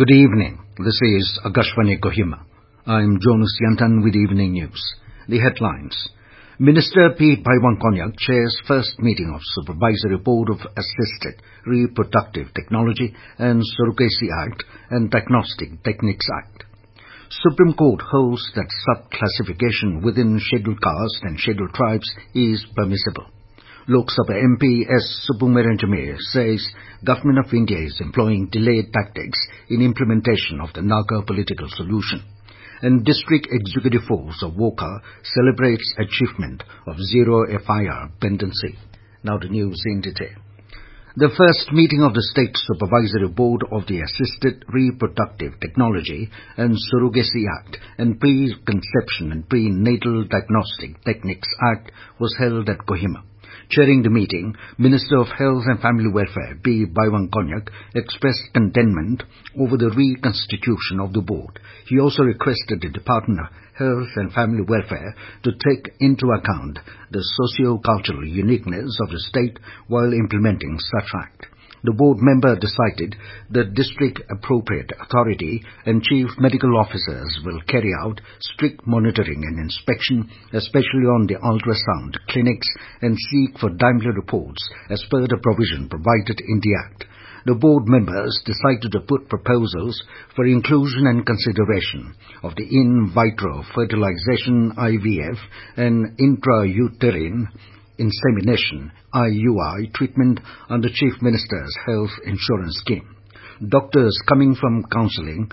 Good evening. This is Akashvani Kohima. I'm Jonas Yantan with Evening News. The headlines. Minister P. Baiwan Konyak chairs first meeting of Supervisory Board of Assisted Reproductive Technology and Surrogacy Act and Diagnostic Techniques Act. Supreme Court holds that sub-classification within scheduled castes and scheduled tribes is permissible. Lok Sabha MP S. Subbumanian Jamir says Government of India is employing delayed tactics in implementation of the Naga political solution. And District Executive Force of Wokha celebrates achievement of zero FIR pendency. Now the news in detail. The first meeting of the State Supervisory Board of the Assisted Reproductive Technology and Surrogacy Act and Pre-Conception and Prenatal Diagnostic Techniques Act was held at Kohima. Chairing the meeting, Minister of Health and Family Welfare P. Baiwan Konyak expressed contentment over the reconstitution of the board. He also requested the Department of Health and Family Welfare to take into account the socio-cultural uniqueness of the state while implementing such act. The board member decided that district appropriate authority and chief medical officers will carry out strict monitoring and inspection, especially on the ultrasound clinics, and seek for timely reports as per the provision provided in the Act. The board members decided to put proposals for inclusion and consideration of the in vitro fertilization IVF and intrauterine insemination IUI treatment under Chief Minister's Health Insurance Scheme. Doctors coming from counseling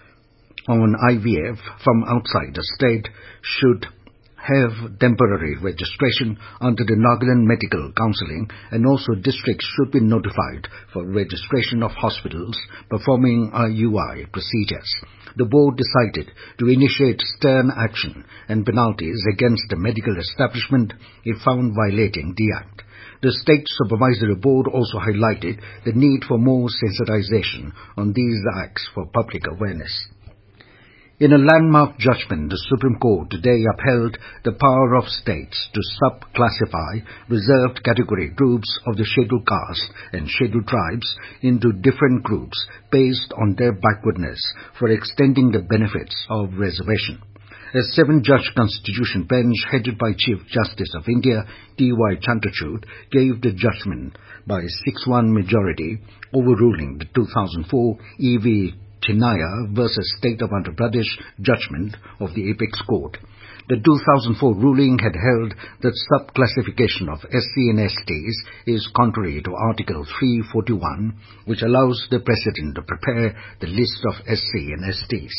on IVF from outside the state should have temporary registration under the Nagaland Medical Counselling, and also districts should be notified for registration of hospitals performing IUI procedures. The board decided to initiate stern action and penalties against the medical establishment if found violating the Act. The State Supervisory Board also highlighted the need for more sensitization on these acts for public awareness. In a landmark judgment, the Supreme Court today upheld the power of states to sub-classify reserved category groups of the scheduled caste and scheduled tribes into different groups based on their backwardness for extending the benefits of reservation. A seven-judge constitution bench headed by Chief Justice of India T.Y. Chandrachud gave the judgment by 6-1 majority, overruling the 2004 E.V. Chinnaya versus State of Andhra Pradesh judgment of the Apex Court. The 2004 ruling had held that sub-classification of SC and STs is contrary to Article 341, which allows the President to prepare the list of SC and STs.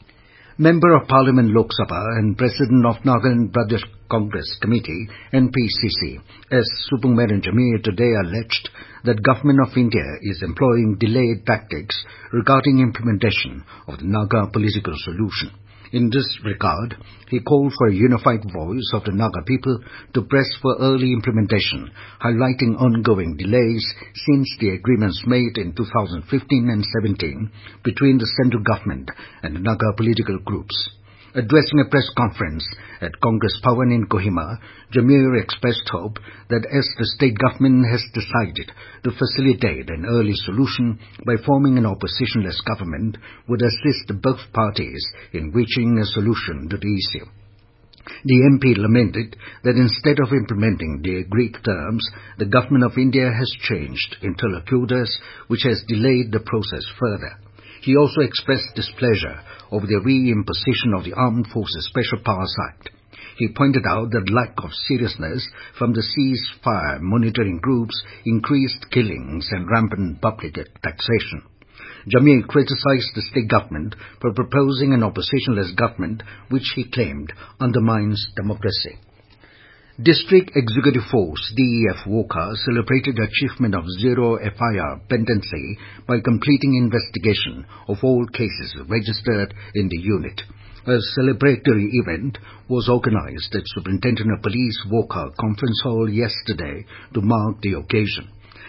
Member of Parliament Lok Sabha and President of Nagaland Pradesh Congress Committee, NPCC, S. Subbumanian Jamir today alleged that Government of India is employing delayed tactics regarding implementation of the Naga political solution. In this regard, he called for a unified voice of the Naga people to press for early implementation, highlighting ongoing delays since the agreements made in 2015 and 17 between the central government and the Naga political groups. Addressing a press conference at Congress Bhavan in Kohima, Jamir expressed hope that as the state government has decided to facilitate an early solution by forming an oppositionless government, would assist both parties in reaching a solution to the issue. The MP lamented that instead of implementing the agreed terms, the Government of India has changed interlocutors, which has delayed the process further. He also expressed displeasure over the reimposition of the Armed Forces Special Powers Act. He pointed out that lack of seriousness from the ceasefire monitoring groups, increased killings and rampant public taxation. Jamir criticized the state government for proposing an oppositionless government which he claimed undermines democracy. District Executive Force DEF Wokha celebrated the achievement of zero FIR pendency by completing investigation of all cases registered in the unit. A celebratory event was organized at Superintendent of Police Wokha Conference Hall yesterday to mark the occasion.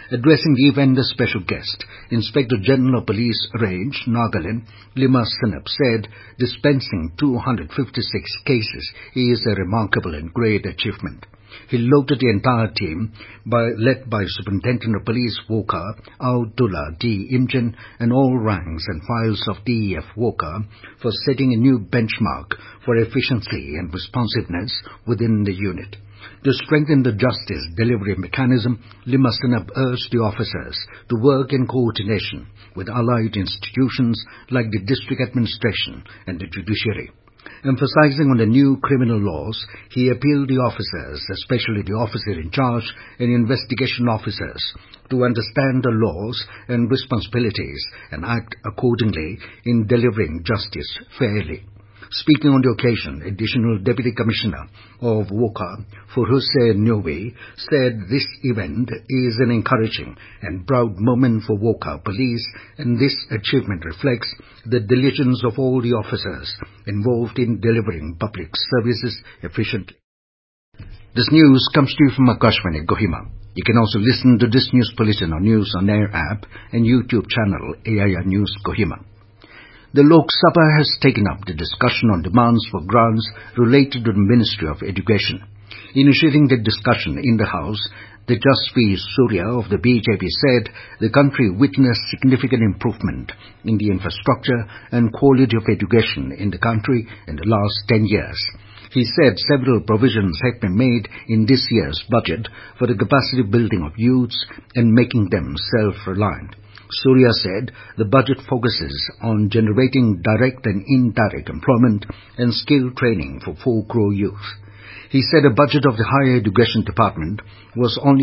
Addressing the event as special guest, Inspector General of Police Range, Nagaland, Lima Sinap, said dispensing 256 cases is a remarkable and great achievement. He lauded the entire team, led by Superintendent of Police Wokha, Abdullah D. Imjan, and all ranks and files of DEF Wokha, for setting a new benchmark for efficiency and responsiveness within the unit. To strengthen the justice delivery mechanism, Lima Sinap urged the officers to work in coordination with allied institutions like the district administration and the judiciary. Emphasizing on the new criminal laws, he appealed the officers, especially the officer in charge and investigation officers, to understand the laws and responsibilities and act accordingly in delivering justice fairly. Speaking on the occasion, Additional Deputy Commissioner of Wokha, Furhuse Nyowe, said this event is an encouraging and proud moment for Wokha Police, and this achievement reflects the diligence of all the officers involved in delivering public services efficiently. This news comes to you from Akashvani, Kohima. You can also listen to this news bulletin on News on Air app and YouTube channel AIR News Kohima. The Lok Sabha has taken up the discussion on demands for grants related to the Ministry of Education. Initiating the discussion in the House, Tejasvi Surya of the BJP said the country witnessed significant improvement in the infrastructure and quality of education in the country in the last 10 years. He said several provisions have been made in this year's budget for the capacity building of youths and making them self-reliant. Surya said the budget focuses on generating direct and indirect employment and skill training for 4 crore youth. He said a budget of the Higher Education Department was only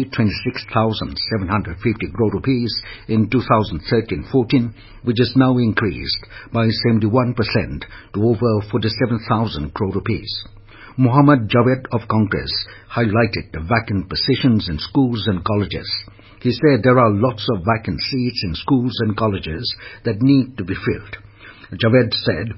26,750 crore rupees in 2013-14, which is now increased by 71% to over 47,000 crore rupees. Muhammad Javed of Congress highlighted the vacant positions in schools and colleges. He said there are lots of vacant seats in schools and colleges that need to be filled. Javed said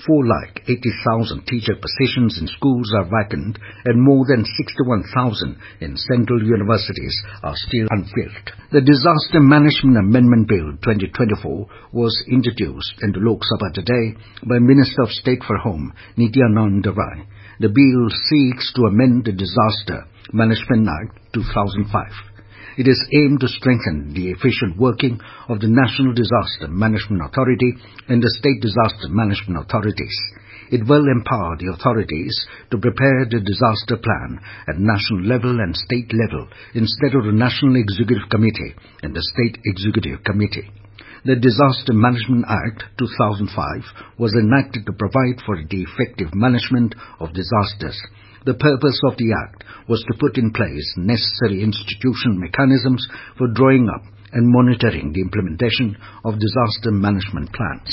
480,000 teacher positions in schools are vacant and more than 61,000 in central universities are still unfilled. The Disaster Management Amendment Bill 2024 was introduced in the Lok Sabha today by Minister of State for Home, Nityanand Rai. The bill seeks to amend the Disaster Management Act 2005. It is aimed to strengthen the efficient working of the National Disaster Management Authority and the State Disaster Management Authorities. It will empower the authorities to prepare the disaster plan at national level and state level instead of the National Executive Committee and the State Executive Committee. The Disaster Management Act 2005 was enacted to provide for the effective management of disasters. The purpose of the Act was to put in place necessary institutional mechanisms for drawing up and monitoring the implementation of disaster management plans.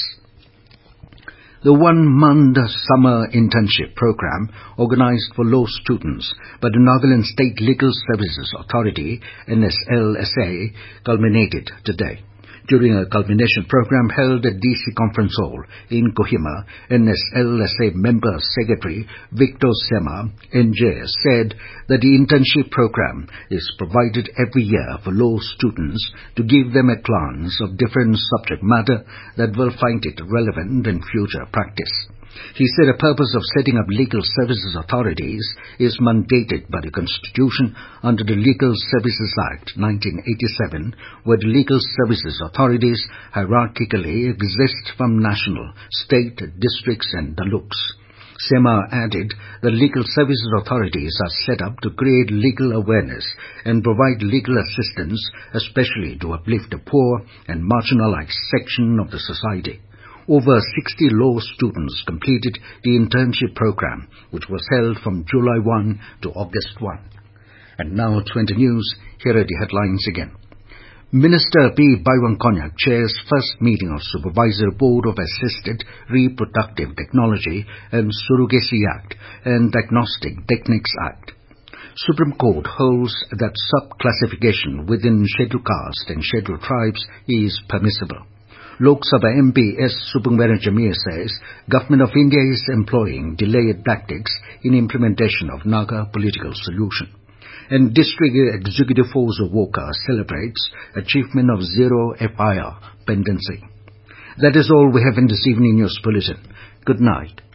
The one-month summer internship program organized for law students by the Nagaland State Legal Services Authority, NSLSA, culminated today. During a culmination program held at DC Conference Hall in Kohima, NSLSA Member Secretary Victor Sema, NJ, said that the internship program is provided every year for law students to give them a glance of different subject matter that will find it relevant in future practice. He said the purpose of setting up legal services authorities is mandated by the Constitution under the Legal Services Act 1987, where the legal services authorities hierarchically exist from national, state, districts and taluks. Sema added that legal services authorities are set up to create legal awareness and provide legal assistance, especially to uplift the poor and marginalized section of the society. Over 60 law students completed the internship program, which was held from July 1 to August 1. And now 20 News, here are the headlines again. Minister P. Baiwan Konyak chairs first meeting of Supervisory Board of Assisted Reproductive Technology and Surrogacy Act and Diagnostic Techniques Act. Supreme Court holds that sub-classification within scheduled caste and scheduled tribes is permissible. Lok Sabha MP S. Subbumbaran Jamir says Government of India is employing delayed tactics in implementation of Naga political solution. And District Executive Force of Wokha celebrates achievement of zero FIR pendency. That is all we have in this evening news bulletin. Good night.